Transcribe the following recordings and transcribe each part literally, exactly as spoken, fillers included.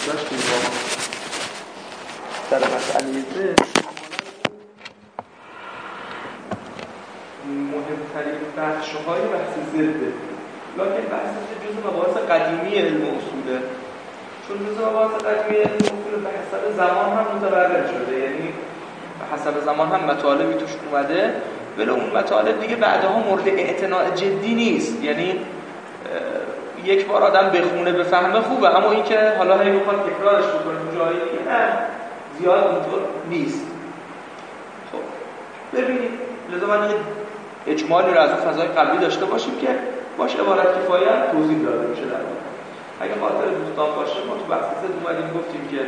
داشتیم با در مسئله ذهن مهمترین بخش‌های بحث ضده، لکن بحث ضد جزء مباحث قدیمی علم اصوله، چون جزء مباحث قدیمی علم اصول به حسب زمان هم متبرر شده، یعنی به حسب زمان هم مطالبی توش اومده، ولی اون مطالب دیگه بعدها مورد اعتناع جدی نیست، یعنی یک بار آدم بخونه بفهمه خوبه، اما این که حالا هی بخواد تکرارش بکنه جایی دیگه نه، زیاد اونطور نیست. خب ببینید، لذا من یه اجمالی رو از اون فضای قبلی داشته باشیم که باش عبارت کفایت توضیح داده میشه در واقع. اگه خاطر دوستان باشه ما تو بحث زد اومدیم گفتیم که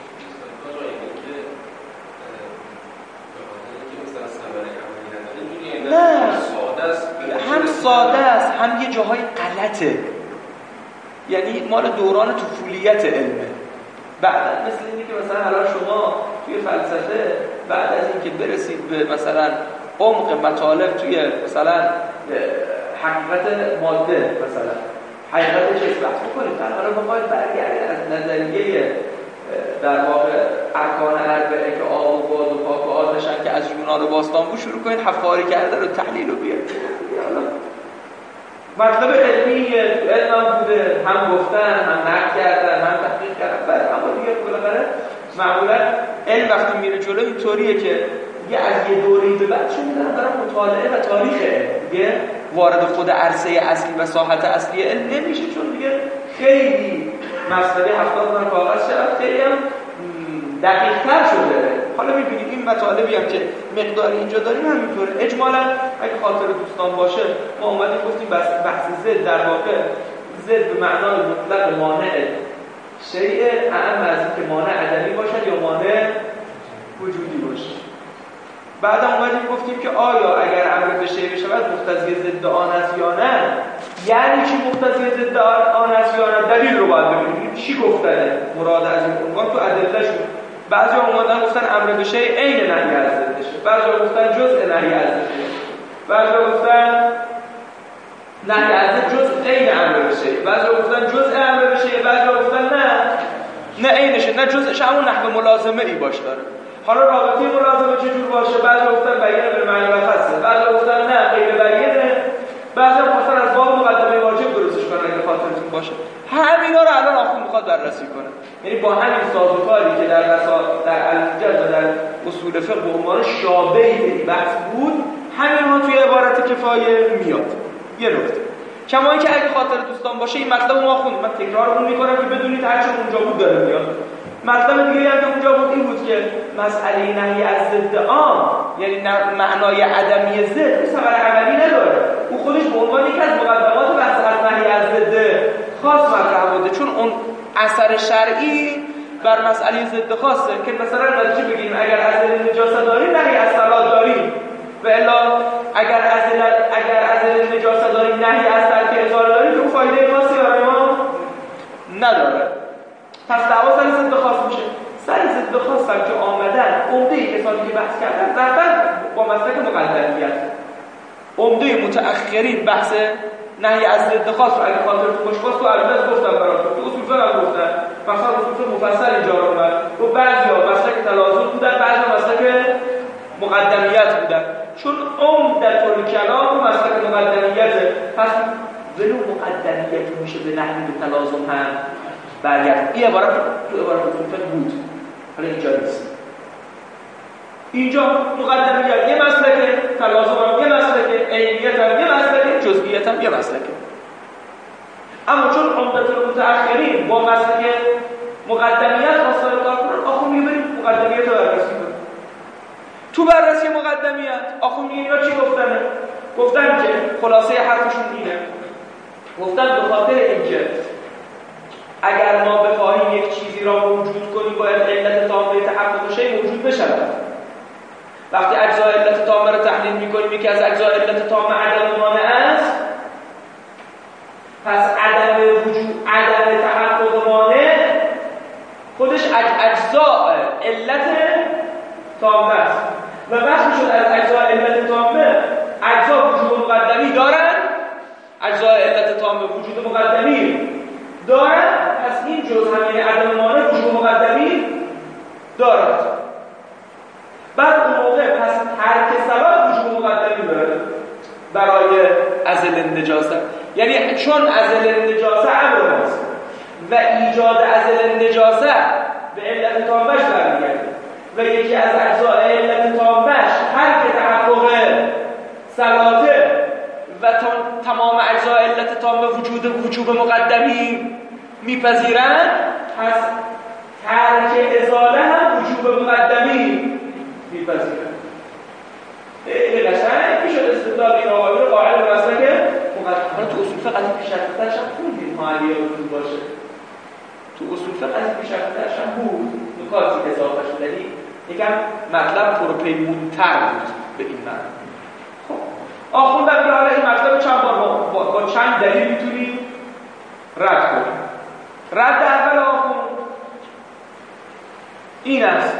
نه هم ساده است هم یه جاهای غلطه، یعنی مال دوران طفولیت علمه. بعد مثل اینه که مثلا الان شما توی فلسفه بعد از اینکه برسید به مثلا عمق مطالب توی مثلا حقیقت ماده، مثلا حقیقت چیز بحث بکنید، در حالا بخواید برگردید از نظریه در واقع ارکان اربعه که آب و باد و پاک و آتشن که از یونان باستان بود شروع کنید حفاری کرده رو تحلیل رو بیارید. مطلب علمی علم هم بوده، هم گفتن، هم نقد کردن، هم تحقیق کردن، بعد اما دیگه بالاخره معمولا علم وقتی میره جلو اینطوریه که دیگه از یه دوره‌ای به بعد شما میذارن برای مطالعه و تاریخ دیگه وارد خود عرصه اصلی و ساحت اصلی علم نمیشه، چون دیگه خیلی مسئله هفتاد من کاغذ شد، خیلی هم دقیق‌تر شده. حالا می‌بینید این مطالبی هم که مقداری اینجا داریم همینطوره. اجمالاً اگه خاطر دوستان باشه ما اومدیم گفتیم بحث بحث ضد در واقع ضد به معنای مطلق مانع شیء اعم از اینکه مانع عدمی باشد یا مانع وجودی باشه. بعد اومدیم گفتیم که آیا اگر امر به شیء بشود مقتضی ضد آن است یا نه، یعنی چی مقتضی ضد آن است یا نه؟ دلیل رو باید ببینیم چی گفتنه مراد از این عنوان تو ادله‌شون. بعضی اومدن گفتن امر به شیء عین نهی از ضدشه، بعضی گفتن جزء نهی از ضدشه، بعضی گفتن نهی از ضد جزء عین امر به شیء، بعضی گفتن جزء امر به شیء، بعضی گفتن نه نه عینشه، نه جزءش، همون نحو ملازمه ای باش داره. حالا رابطه ملازمه چجور باشه؟ بعضی گفتن بیان بالمعنی و خاصه، بعضی گفتن نه غیر بیانه، بعضی مثلا از باب مقدمه واجب درستش کنن اگه خاطرتون باشه. همینا رو الان آخوند میخواد بررسی کنه، یعنی با همین سازوکاری که در مسائل در الجد و در اصول فقه به عنوان شابه بحث بود، همین رو توی عبارت کفایه میاد. یه نکته کما اینکه اگه خاطر دوستان باشه این مطلب ما خوندیم، من تکرارمون میکنم که بدونید هر چی اونجا بود داره میاد. مطلب دیگه هم که اونجا بود این بود که مسئله نهی از ضد عام، یعنی معنای عدمی ضد ثمر عملی نداره، او خودش به عنوان یکی از مقدمات بحث از نهی از ضد خاص مطرح بوده، چون اون اثر شرعی بر مسئله ضد خاصه که مثلا نتیجه بگیریم اگر ازل نجاست داریم نهی از صلات داریم، و الا اگر ازل اگر ازل نجاست داریم نهی از ترک اطاعت داریم، اون فایده خاصی برای ما نداره. پس دعوا سر ضد خاص میشه. سر ضد خاص هم که آمدن عمده کسانی که بحث کردن رفتن با مسلک مقدمیت. عمده متأخرین بحث نهی از ضد خاص رو اگه خاطرتون باشه باز تو البته گفتم براتون، تو اصول فقه هم گفتن، مثلا اصول مفصل اینجا رو اومد و بعضیا مسلک تلازم بودن، بعضیا مسلک مقدمیت بودن، چون عمدت الکلام مسلک مقدمیته، پس ولو مقدمیت میشه به نحوی به تلازم هم برگرد. این عبارت تو عبارت اصول فقه بود، حالا اینجا نیست. اینجا مقدمیت یه مسلکه، تلازم هم یه مسلکه، عینیت هم یه مسلکه، جزئیت هم یه مسلکه. اما چون عمدت المتأخرین با مسلک مقدمیت خواستن کار کنن، آخون میبریم مقدمیت رو بررسی کنیم. تو بررسی مقدمیت آخون میگه اینا چی گفتنه؟ گفتن که خلاصه حرفشون اینه، گفتن به خاطر اینکه اگر ما بخواهیم یک چیزی را موجود کنیم باید علت تامه تحقق شیء موجود بشود. وقتی اجزای علت تامه را تحلیل می‌کنیم یکی از اجزای علت تامه عدم مانع است، پس عدم وجود عدم تحقق مانع خودش اجزاء علت تامه است و بحث شد از اجزای علت تامه اجزا وجود مقدمی دارن، اجزای علت تامه وجود مقدمی دارن، پس پس این جز همین عدم مانع وجوب مقدمی دارد. بعد اون موقع پس ترک سبب وجوب مقدمی داره برای ازل نجاست. یعنی چون ازل نجاست امر ماست و ایجاد ازل نجاست به علت تامش برمیگرده و یکی از اجزای علت تامش ترک تحقق صلاته و تمام اجزای علت تام وجود وجوب مقدمی میپذیرند، پس ترک ازاله هم وجوب مقدمی میپذیرند. این قشنگ میشد استدلال این آقایی رو قائل به مسئله که مقدمه تو اصول فقه از پیشرفته‌اش هم خوندیم مالیه وجود باشه. تو اصول فقه از پیشرفته‌اش هم بود نکاتی اضافه شد، یعنی یکم مطلب پروپیمونتر بود به این معنی. خب آخوندم که حالا این مطلب چند بار با, با, با چند دلیل میتونیم رد کنیم. رد اول آخوند این است،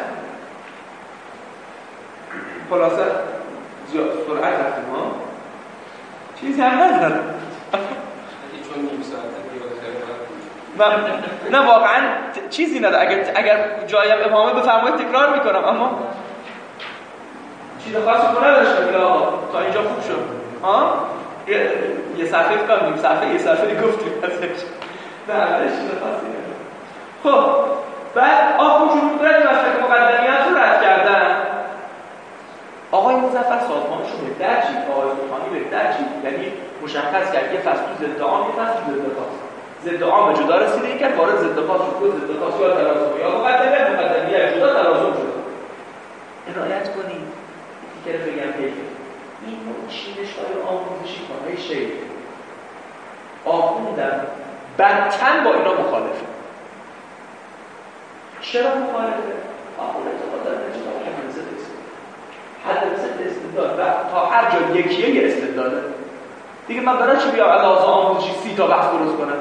خلاصه زیاد سرعت رفتیم ها چیزی هم ندارم چون نیم ساعته و نه واقعا چیزی نداره. اگر اگر جایم ابهامه بفرمایید تکرار میکنم، اما چیز خاصی رو نداشتم که آقا تا اینجا خوب شد ها. یه, یه صفحه فکر کنیم صفحه یه صفحه گفتیم ازش نه ازش چیز خاصی نداره. خب بعد آخون شروع کنید مسئله مقدمیت رو رد کردن. آقای مظفر سازمانشون بهتر چید، آقای سلطانی بهتر چید، یعنی مشخص کرد یه فصل تو ضد عام یه فصل تو ضد خاص. ضد عام جدا رسیده کرد وارد ضد خاص شد، ضد خاص یا تلازم یا مقدمه مقدمیت جدا تلازم شد. عنایت کنید که بگم که این نوع چینش‌های آموزشی کارهای شیخ آخوندن بدتن با اینا مخالفه. چرا مخالفه؟ آخوند اعتقاد داره نجات حدیث استدلال حدیث استدلال و تا هر جا یکیه یه استدلاله دیگه. من برای چی بیام علاوه آموزشی سی تا بحث درست کنم؟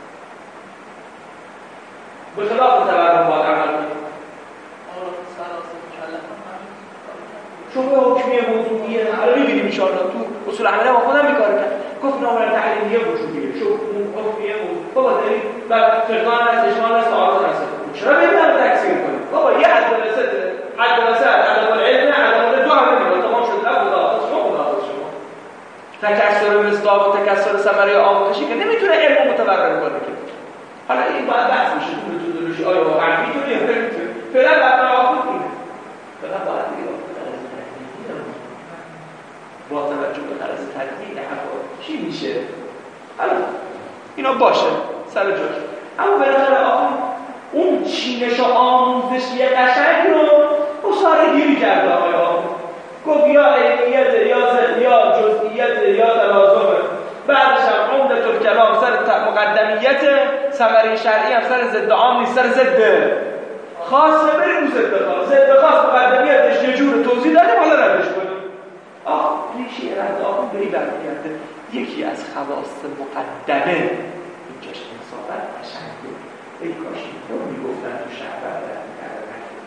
به خلاف تورم باید عمل کنیم. شبه حکمیه موضوعیه حالا می‌بینیم ان شاءالله تو اصول عمله با خودم می‌کاره کرد. گفت نامه تحلیلیه وجودیه شو حکمیه موضوع بابا دارید بعد فقهان از اشمال از تعارض هست. چرا ببینم تکثیر کنیم؟ بابا یه حد وسط حد وسط عدم العلم عدم الدو هم نمی‌کنه. تمام شد رفت خدا شما خدا شما تکثر مصداق و تکثر ثمره آموزشی که نمیتونه علم متورم کنه که. حالا این باید بحث میشه تو متدولوژی آیا واقعا میتونه یا نمیتونه. فعلا بعد آخر کنیم. فعلا باید دیگه با توجه به طرز تدوین حرفا چی میشه؟ حالا اینا باشه سر جاش. اما بالاخره آقا اون چینش و آموزشی قشنگ رو اصاره گیری کرده آقای آقا. گفت یا عینیت یا زد یا جزئیت یا تلازمه. بعدش هم عمدت الکلام سر مقدمیت، ثمره شرعی هم سر ضد عام نیست، سر ضد خاصه. بریم ضد خاص ضد خاص مقدمیتش یه جور توضیح دادیم حالا ردش کنیم. آه ریشه رد آقا بری برمیگرده یکی از خواص مقدمه اینجاش انصافت قشنگه. ای کاش این رو میگفتن تو شهر برمیگرده.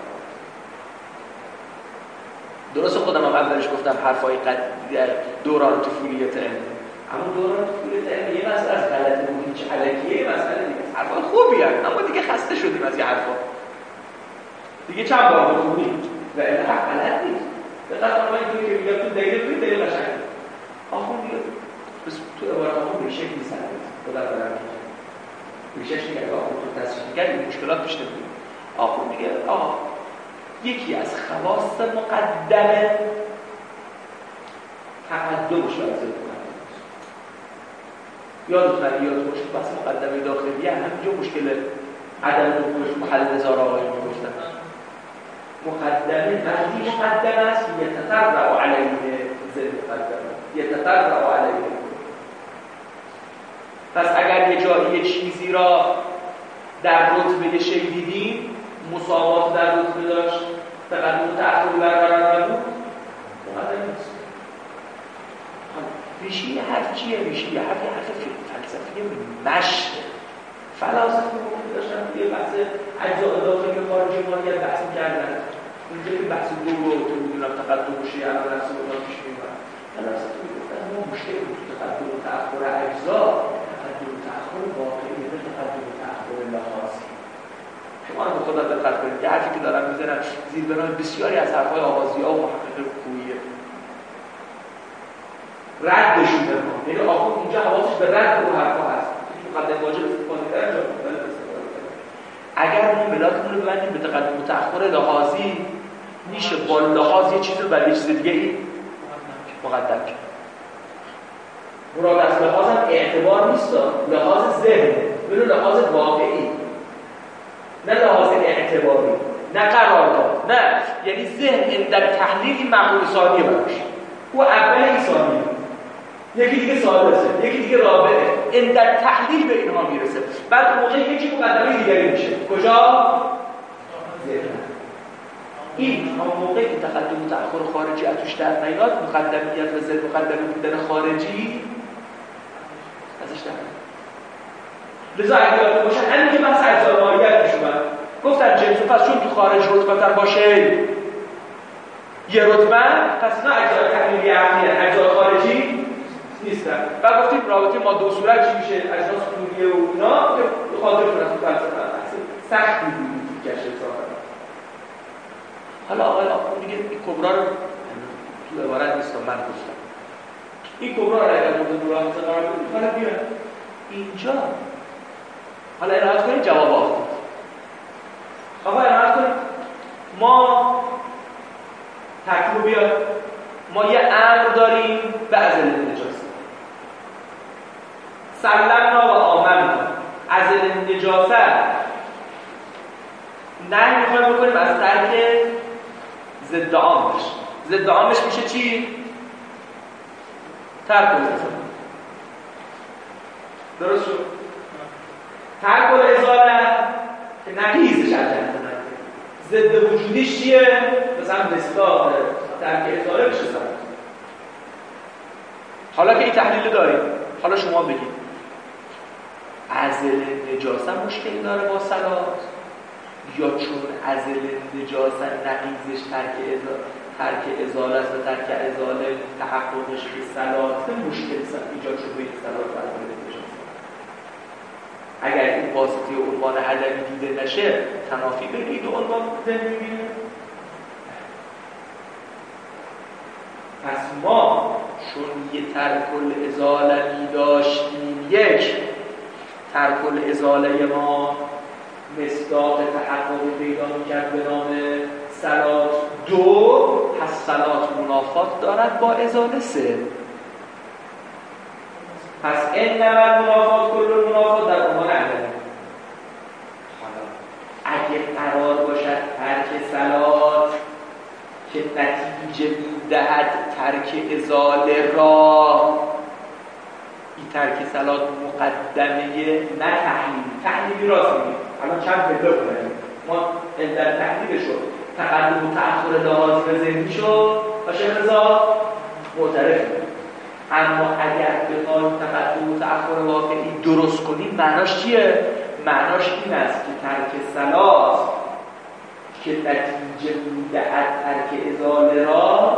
درست خودم هم اولش گفتم حرفای دوران طفولیت علم، اما دوران طفولیت علم یه مسئله از غلط بود هیچ علکیه، یه مسئله دیگه حرفای خوبی هست اما دیگه خسته شدیم از یه حرفا دیگه چند بار بخونیم و این حق غلط نیست. دقیقا من اینطوری که میگم تو دقیقه توی دقیقه قشنگ آخون دیگه بس تو عبارت آخون به شکل نیست خدا برم به شکل میگه آخون تو تصریح میگه این مشکلات پیش نمیدیم. آخون میگه آه یکی از خواص مقدمه تقدمش برای ضد مقدمه. یادتون یاد باشه بحث مقدمه داخلیه همینجا مشکل عدم وقوعش محل نظار آقایون میگفتن. مقدمه وقتی مقدمه است یتطرع علیه ضد مقدمه یتطرع علیه. پس اگر یه جایی یه چیزی را در رتبه شی دیدیم مساوات در رتبه داشت تقدم و تأخری برقرار نبود مقدمه نیست. ریشه حرف چیه؟ ریشه حرف یه حرف فلسفی مشته. فلاسفه ممکن داشتن یه بحث اجزاء داخلی خارجی مالیت بحث می‌کردن. اونجا که بحث دو رو تو می‌دونم تقدم و شیعه الان نفس رو پیش می‌برن. فلاسفه می‌گفتن ما مشکل بود تقدم و تأخر اجزا، تقدم و تأخر واقعی به تقدم و تأخر لحاظ خدا دقت کنید که حرفی که دارم میزنم زیر بنای بسیاری از حرفهای آغازی‌ها و محقق خوییه ردشون بکنم، یعنی آخوند اینجا حواسش به رد رو حرفا هست مقدم واجب استفاده کرد اگر ما ملاکمون رو ببندیم به تقدم و تأخر لحاظی میشه با لحاظ یه چیز رو برای یه چیز دیگه ای مقدم کرد. مراد از لحاظ هم اعتبار نیست، لحاظ ذهنه، بلو لحاظ واقعی، نه لحاظ اعتباری، نه قرارداد، نه، یعنی ذهن در تحلیل این معقول ثانیه براش او اول این ثانیه یکی دیگه ثالثه، یکی دیگه رابعه، این در تحلیل به اینها میرسه. بعد موقعی یکی مقدمه دیگری میشه کجا؟ ذهن. این همون موقعی که تقدم و تأخر خارجی از توش در نیاد، مقدمیت و ضد مقدمه بودن خارجی ازش در نیاد. لذا اگه یاد باشن همین که بحث اجزای ماهیت میشوند گفتن جنس و پس چون تو خارج رتبه تر باشه یه رتبه، پس اینا اجزای تحلیلی عقلی هستند، اجزای خارجی نیستن. بعد گفتیم رابطه ماده و صورت چی میشه؟ اجناس نوریه و اینا که خاطرتون از فلسفه هست سختی بود که کشف ظاهر. حالا آقای آخوند دیگه این کبرا رو تو عبارت نیست من گفتم. این کبرا رو اگر مورد ملاحظه قرار بدید حالا بیان اینجا حالا ارائه کنید جواب آخوند. آقا ارائه کنید ما تکلیف بیاد ما یه امر داریم به ازل نجاست سلمنا و آمنا ازل نجاست نه میخوایم بکنیم از ترک ضد عامش. ضد عامش میشه چی؟ ترک الازاله. درست شد؟ ترک الازاله که نقیزش از جهت ضد وجودیش چیه؟ مثلا مصداق ترک ازاله بشه سلام. حالا که این تحلیل داریم حالا شما بگید ازل نجاست مشکل داره با صلات یا چون ازل نجاست نقیزش ترک ازاله ترک ازاله است و ترک ازاله تحققش به صلات مشکل ایجاد شده به صلات و ازل نجاست. اگر این واسطه عنوان عدمی دیده نشه تنافی بگید و عنوان ذهن میبینه. پس ما چون یه ترک الازاله می داشتیم یک ترک الازاله ما مصداق تحقق پیدا می‌کرد به نام صلات دو پس صلات منافات دارد با ازاله سه. پس این نمد منافات کل منافات در عنوان عدمی. اگه قرار باشد ترک صلات که نتیجه می‌دهد ترک ازاله را این ترک صلات مقدمه نه تحلیلی تحلیلی راست میگیم. الان چند پیدا کنیم ما در تحلیل شد تقدم و تأخر لحاظی به ذهنی شد و شیخ رضا معترف بود. اما اگر بخوایم تقدم و تأخر واقعی درست کنیم معناش چیه؟ معناش این است که ترک صلات که نتیجه میدهد ترک ازاله را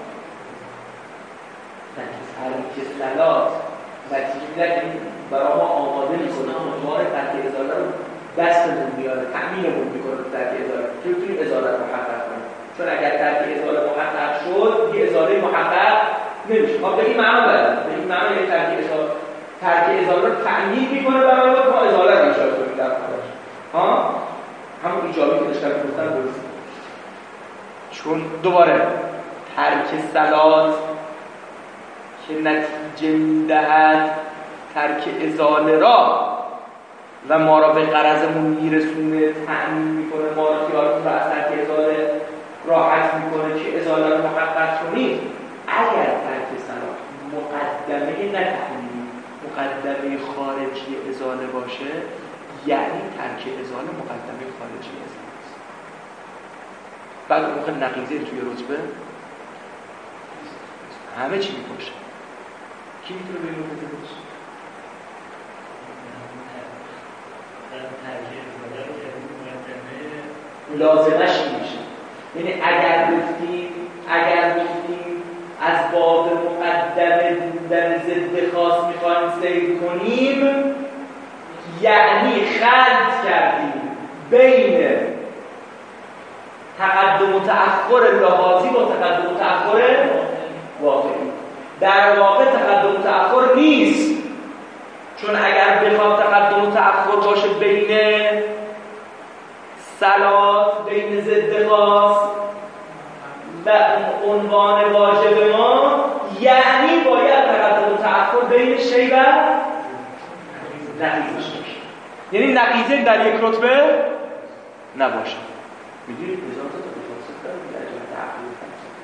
ترک صلات نتیجه میدهد برای ما آماده میکنه عنوان ترک ازاله رو دستمون میاره تأمینمون میکنه ترک ازاله که بتونیم ازاله رو محقق کنیم. چون اگر ترک ازاله محقق شد یه ازاله محقق نمیشه. ما به این معنا داریم به این معنا یه ترک ازاله ترک ازاله رو تأمین میکنه برای ما ازاله رو ایجاد کنیم در خودش ها همون ایجابی که داشتم گفتم درست. چون دوباره ترک صلات که نتیجه میدهد ترک ازاله را و ما را به غرضمون میرسونه تأمین میکنه ما را خیالمون را از ترک ازاله راحت میکنه که ازاله رو محقق کنیم. اگر ترک صلات مقدمه نه تحلیلی مقدمه خارجی ازاله باشه یعنی ترک ازاله مقدمه خارجی ازاله است. بعد اون موقع نقیضه توی رتبه همه چی میپاشه. کی میتونه به این رتبه باشه؟ لازمش میشه. یعنی اگر گفتیم اگر گفتیم از باب مقدمه بودن ضد خاص میخوایم سیر کنیم یعنی خلط کردیم بین تقدم و تأخر لحاظی با تقدم و تأخر واقعی. در واقع تقدم و تأخر نیست، چون اگر بخواد تقدم و تأخر باشه بین صلات، بین ضد خاص و عنوان واجب ما، یعنی باید تقدم و تأخر بین شی و نقیضش باشه، یعنی نقیضه در یک رتبه نباشه. میدونید هزار تا تفاصیل داره در تأخیر.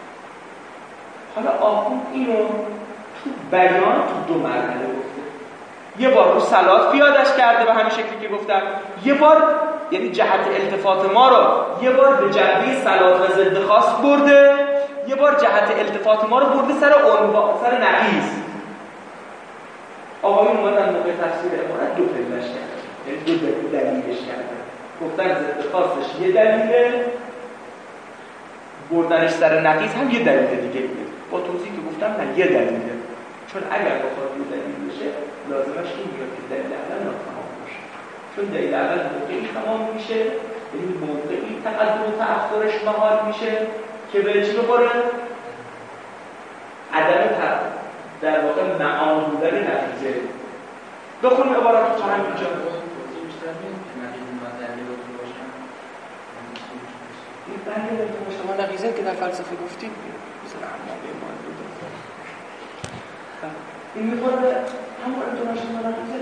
حالا آخوند اینو تو بیان تو دو مرحله گفته. یه بار رو صلات پیادش کرده به همین شکلی که گفتم، یه بار یعنی جهت التفات ما رو یه بار به جنبه صلات و ضد خاص برده، یه بار جهت التفات ما رو برده سر عنوان، سر نقیض. آقایون اومدن موقع تفسیر عبارت دو پلش کردن، یعنی دو دلیلش کردن. گفتن ضد خاصش یه دلیله، بردنش سر نقیض هم یه دلیل دیگه بود. با توضیحی که گفتم نه یه دلیله، چون اگر بخواد یه دلیل بشه لازمش این میاد که دلیل اول ناتمام باشه، چون دلیل اول موقعی تمام میشه، یعنی موقعی تقدم و تأخرش مهار میشه که به چی بخوره؟ عدم تقدم، در واقع معان بودن نتیجه. بخونیم عبارت رو تا همینجا. این بله شما نقیضه که در فلسفه گفتید مثلا عماده ما بوده، این میخوره همون انتوناشن نقیضه.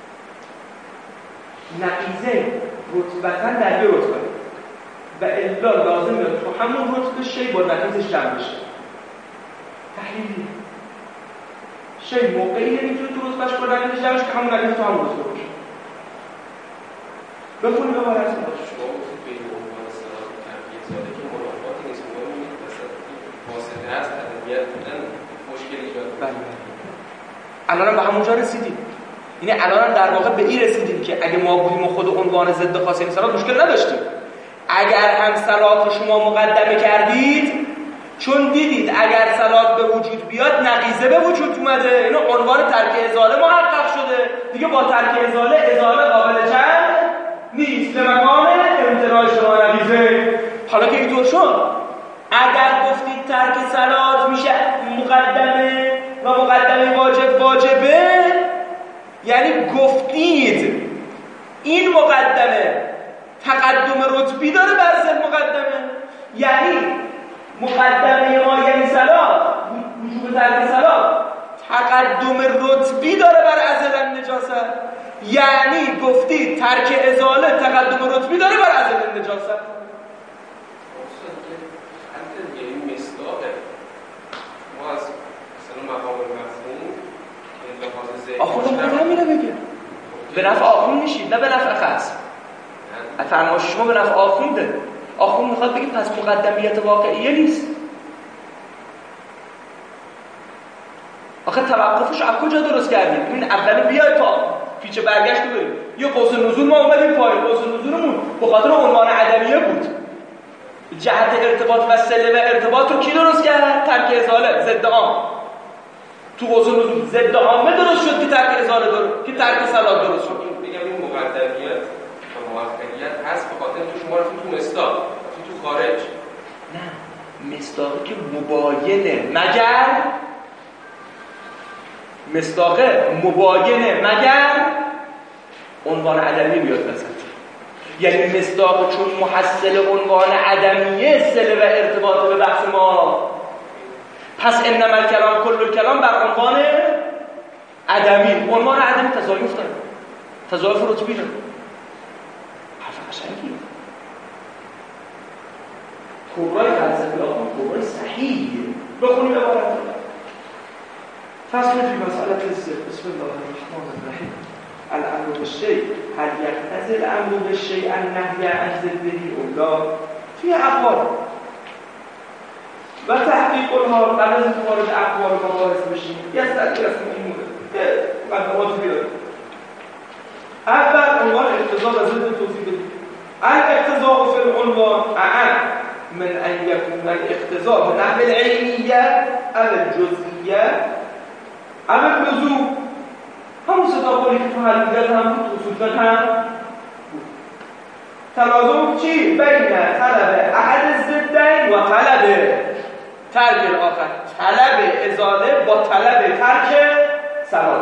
نقیضه رتبتاً در یه رتبه و الا لازمه تو همون رتبه شی با نقیضش جمع بشه. تحلیلی شی موقعی نمیتونه تو رتبهش با نقیضش جمع بشه که همون نقیض تو همون رتبه باشه. بخونیم به باره از این باشه. شما گفتید به این عنوان صلاح تربیه زاده که مرافعاتی نیست، مهم اینه که مثلا واسطه هست ادبیت بودن مشکل ایجاد کنه. الان به همونجا رسیدیم. یعنی الان در واقع به این رسیدیم که اگه ما بودیم خود عنوان ضد خاص این صلات مشکل نداشتیم. اگر هم صلات رو شما مقدمه کردید، چون دیدید اگر صلات به وجود بیاد نقیضه به وجود اومده، یعنی عنوان ترک ازاله محقق شده دیگه. با ترک ازاله ازاله قابل جمع نیست به مکان امتناع شما نقیضه. حالا که اینطور شد، اگر گفتید ترک صلات میشه مقدمه و مقدمه واجب واجبه، یعنی گفتید این مقدمه تقدم رتبی داره بر ضد مقدمه، یعنی مقدمه ما یعنی صلات، وجوب ترک صلات تقدم رتبی داره بر ازل نجاست، یعنی گفتید ترک ازاله تقدم رتبی داره بر ازل نجاست. یعنی مصداقه ما از مثلا مقام مفهوم که لحاظ ذهنی آخوند هم همینه بگه به نفع آخوند میشید نه به نفع خاص. فرمایش شما به نفع آخونده. آخوند میخواد بگه پس مقدمیت واقعیه نیست. آخه توقفش از کجا درست کردیم؟ این اولو بیای تا پیچ برگشت رو بریم. یه قوس نزول ما اومدیم پای قوس نزولمون به خاطر عنوان عدمیه بود. جهت ارتباط و صله و ارتباط رو کی درست کرد؟ ترک ازاله ضد عام. تو قوس نزول ضد عامه درست شد که ترک ازاله درست که ترک صلات درست شد. میگم این مقدمیت و موقعیت هست به خاطر تو شما رو تو مصداق تو تو خارج. نه مصداقی که مباینه مگر مصداق مباینه مگر عنوان عدمی بیاد وسط. یعنی مصداق چون محصل عنوان عدمیه صله و ارتباط به بحث ما، پس انما الکلام کل الکلام بر عنوان عدمی. عنوان عدمی تضایف داره، تضایف رتبی داره. حرف قشنگیه. کبرای فلسفی آخوند کبرای صحیحیه. بخونیم عبارت رو. فصل فی مسئله الزد. بسم الله الرحمن الرحیم. الامر بالشیء هل یقتضی الامر بالشیء النهی عن ضده اولا فی اقوال و تحقیق الحال قبل از اینکه وارد اقوال و مباحث بشیم یه از تحقیق از این مورد مقدمات بیاد. اول عنوان اقتضا و ضد توضیح بدیم. الاقتضاء فی العنوان اعم من ان یکون الاقتضاء به نحو العینیه او الجزئیه او اللزوم. همون ستا قولی که تو حدیث هم بود، تو اصول هم بود. تلازم چی؟ بین طلب احد ضدین و طلب ترک الاخر. طلب ازاله با طلب ترک صلات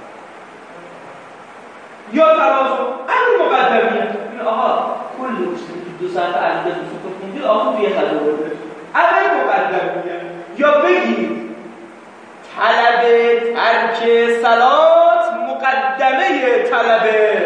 یا تلازم امر مقدمیه. این آها کل دو ساعت عدد دو ساعت خوندید آخر توی خدا برده امر مقدمیه. یا بگید طلب ترک صلات مقدمه طلب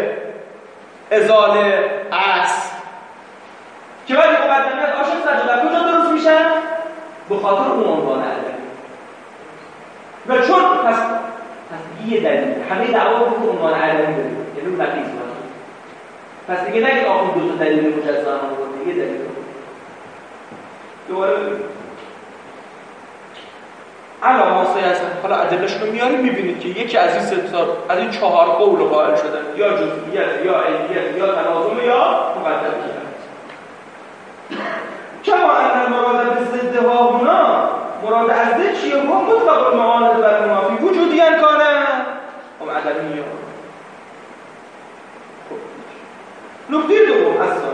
ازاله است که وقتی مقدمه عاشق سجاده کجا درست میشه؟ به خاطر اون عنوان ادبی. و چون پس پس یه دلیل همه دعوا رو که عنوان ادبی داریم یعنی اون نقیض باشه. پس دیگه نگید آخون دو تا دلیل مجزا هم آورده، یه دلیل رو دوباره الان ماسایی هستن. حالا ادلهشون رو میاریم میبینید که یکی از این ستار از این چهار قول قائل شدن، یا جزئیت یا علیت یا تلازم یا مقدمیت. کما ان مراد به ضدها هنا مراد از ضد چیه؟ هو مطلق المعاند و المنافی وجودی امکانه هم عدمی. نکته دوم اصلا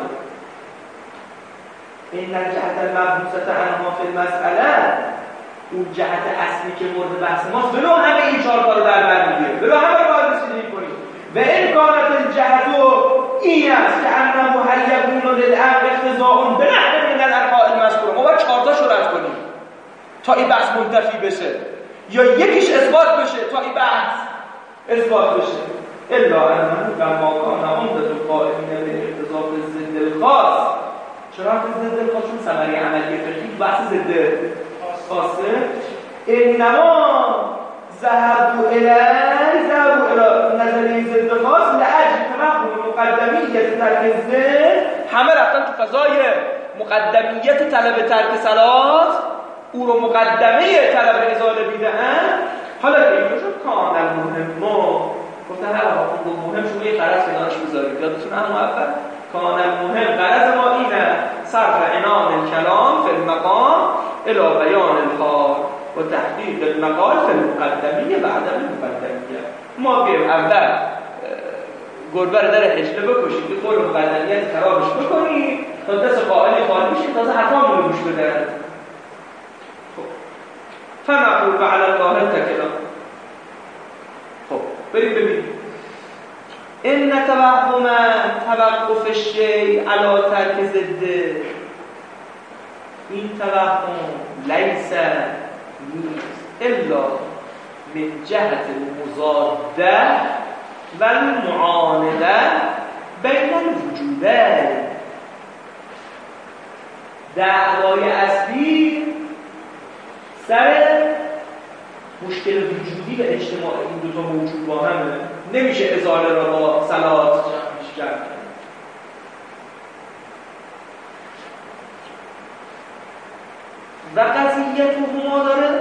این جهت المبحوثه عنها فی المسئله، اون جهت اصلی که مورد بحث ماست، بلو همه این چهار کارو در بر میگیره، بلو همه رو باید رسیدگی کنید. و امکانات الجهت این است که انه هل یکون للامر اقتضاء بنحو من الانواع المذکوره. ما باید چهار تاشو رد کنیم تا این بحث منتفی بشه، یا یکیش اثبات بشه تا این بحث اثبات بشه. الا انه لما کان عمدة القائلین بالاقتضاء بالضد الخاص. چرا که ضد الخاص؟ چون ثمره عملی فقهی بحث ضد خاصه. انما ذهبوا الی ذهبوا الی نظریه ضد خاص لاجل تمام مقدمیت ترک الضد. همه رفتن تو فضای مقدمیت طلب ترک صلات، او رو مقدمه طلب ازاله دیدن. حالا که اینجا شد کان المهم ما گفتن هر واقع مهم شما یه غرض کنارش بذارید. یادتون هم اول کان المهم غرض ما اینه صرف عنان الکلام فی المقام الی بیان الحال و تحقیق المقال فی المقدمیه و عدم المقدمیه. ما بیایم اول گربه رو در حجله بکشید که قول مقدمیت خرابش بکنید تا دست قائل خالی بشید تازه حکام رو گوش بدن. خب فنقول و علی الله تکلا. خب بریم ببینیم ان توهم توقف الشیء علی ترک ضده. این توهم لیس نیست الا من جهت المضاده و المعانده بین الوجودین. دعوای اصلی سر مشکل وجودی و اجتماعی این دو تا موجود با همه. نمیشه ازاله را با صلات جمعش کرد. و قضیت هما داره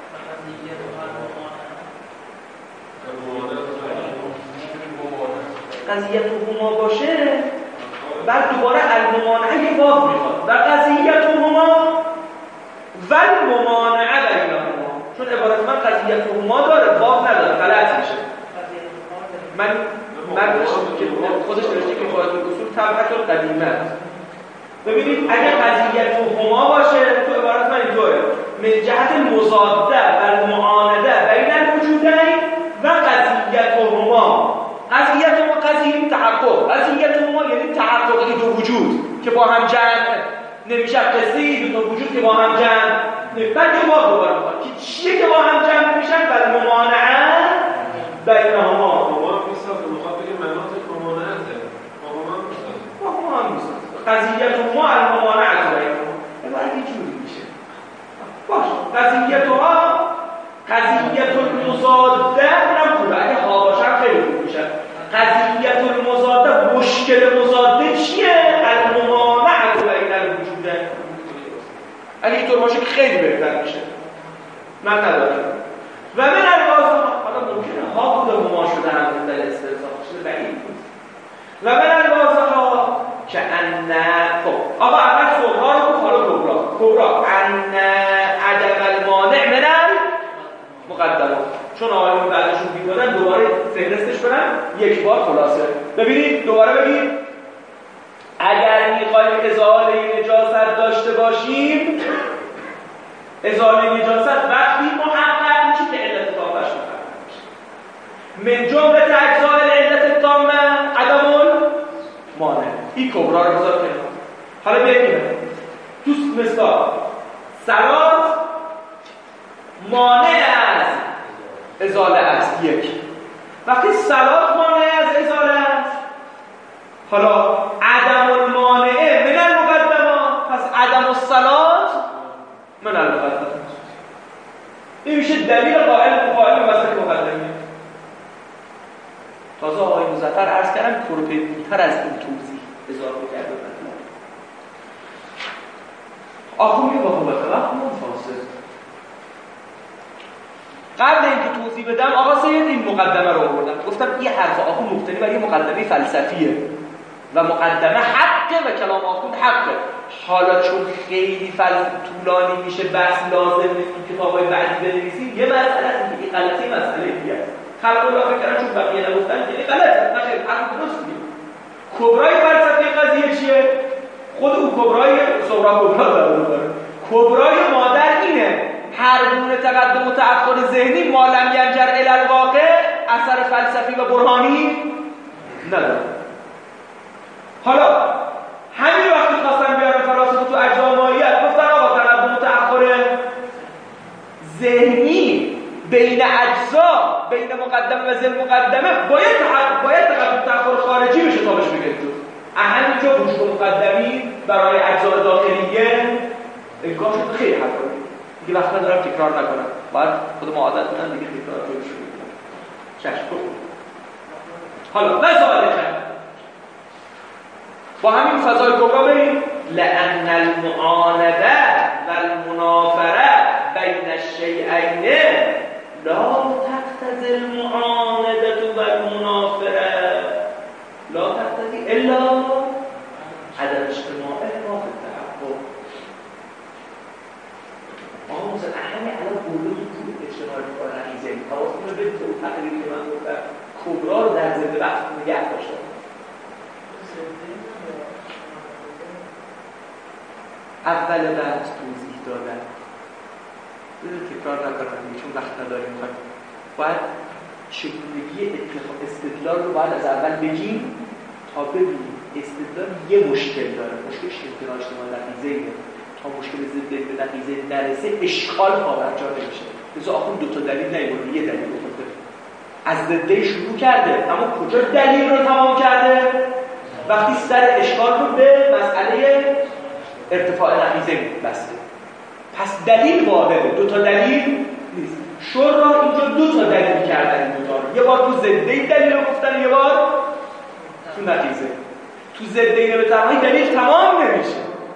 قضیت هما باشه بعد دوباره الممانعه یه باب میخواد و قضیت هما و الممانعه بینهما. چون عبارت من قضیت هما داره باب نداره غلط میشه. من من که خودش نوشته که قواعد الاصول طبقه قدیمه. ببینید اگه قضیت هما باشه تو عبارت من اینطوره من جهت المضاده و المعانده بین الوجودین و قضیت هما. قضیت هما قضیه تحقق، قضیت هما یعنی تحقق این دو وجود که با هم جمع نمیشه. قصه این دو وجود که با هم جمع بعد یه باب دوباره میخواد که چیه که با هم جمع میشن و الممانعه بینهما. بابا میساز میخواد بگه مناط ممانعه بابا من میساز بابا من میساز قضیت هما الممانعه بینهما. بعد یه جوری میشه باشه قضیت ها قضیت المضاده اونم خوبه. اگه ها باشه خیلی خوب میشه. قضیت المضاده مشکل مضاده چیه؟ الممانعه بین الوجودین. اگه اینطور باشه که خیلی بهتر میشه. من ندارم. و من الواضح حالا ممکنه ها بوده هما شده هم در استرزاق شده بعید بود. و من الواضح ها که ان خب آقا اول صغرا رو گفت حالا کبرا کبرا ان عدم المانع من المقدمات. چون آقایون بعدشون بیدادن دوباره فهرستش کنن یک بار خلاصه. ببینید دوباره ببینید اگر بخوایم ازاله نجاست داشته باشیم، ازاله نجاست وقتی محقق میشه که علت تامش محقق میشه. من جمله اجزاء العلت تامه عدم المانع. این کبرا رو بذار کنار. حالا ببینیم تو مثال صلات مانع از ازاله است. یک، وقتی صلات مانع از ازاله است، حالا عدم المانع من المقدمات، پس عدم الصلات من المقدمات. این میشه دلیل قائل قائل مسئله مقدمه. تازه آقای مظفر عرض کردم پروپیتر از این توضیح اضافه کرده. آخومی با قوت وقت منفاسد. قبل اینکه توضیح بدم آقا سید این مقدمه رو آوردم، گفتم این حرف آخوم مبتنی بر یه مقدمه فلسفیه و مقدمه حقه و کلام آخوند حقه. حالا چون خیلی فلسفی طولانی میشه بحث لازم نیست کتابای بعدی بنویسیم، یه مسئله است که این غلطی مسئله دیگه است. خلق الله فکر کردن چون بقیه نگفتن یعنی غلطه. نه خیر، حرف درست میگه. کبرای فلسفی قضیه چیه؟ خود او کبرای صغرا کبرا داره. کبرای مادر اینه هر گونه تقدم و تأخر ذهنی مالم ینجر الی الواقع اثر فلسفی و برهانی نداره. حالا همین وقتی خواستن بیارن فلاسفه تو اجزا ماهیت گفتن آقا تقدم و تأخر ذهنی بین اجزا بین مقدمه و ضمن مقدمه باید تحقق باید تقدم و تأخر خارجی بشه تا بهش بگه اهم جا بوش مقدمی برای اجزای داخلیه انگاه شد. خیلی حرفا دیگه وقت ندارم تکرار نکنم، باید خود ما عادت بودن دیگه تکرار رو شروع کنم. چشم. حالا نه سوال کرد با همین فضای کبرا بریم. لأن المعانده و المنافره بین الشیئین لا تقتضی المعانده و المنافره لا تقتضی الا عدم اجتماع ما في التحقق. آقا مثلا همه الان علوم تو اجتماعی کار نقیزه حواستون رو بدید اون تقریبی که من گفتم کبرا رو در زنده بحث نگه داشتم. اول بحث توضیح دادن بذار تکرار نکنم چون وقت نداریم. باید چگونگی استدلال رو باید از اول بگیم تا ببینیم استدلال یه مشکل داره، مشکلش امتناع اجتماع نقیضه‌ایه. تا مشکل ضد به نقیضه نرسه اشکال پابرجا نمیشه. مثلا آخون دو تا دلیل نیورده، یه دلیل آورده از ضده شروع کرده، اما کجا دلیل رو تمام کرده؟ وقتی سر اشکال رو به مسئله ارتفاع نقیضه بسته. پس دلیل واحده، دو تا دلیل نیست. شورا اینجا دو تا دلیل کردن این دو تا. یه بار تو ضده دلیل رو گفتن، یه بار تو نقیضه. تو ضده به تنهایی دلیل تمام نمیشه،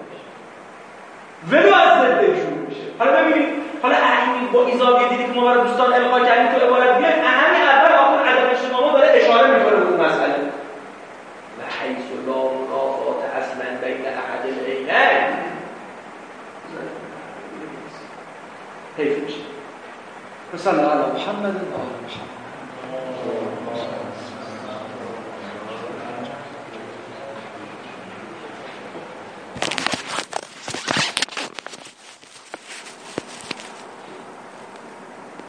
ولو از ضده شروع میشه. حالا ببینید، حالا اهمی با ایزاویه دیدی که ما برای دوستان القا کردیم تو عبارت بیایم، اهمی اول آخون عدم اجتماع داره اشاره میکنه به اون مسئله. و حیث لا منافات اصلا بین احد العینین حیف میشه. صلی الله علی محمد و آل محمد.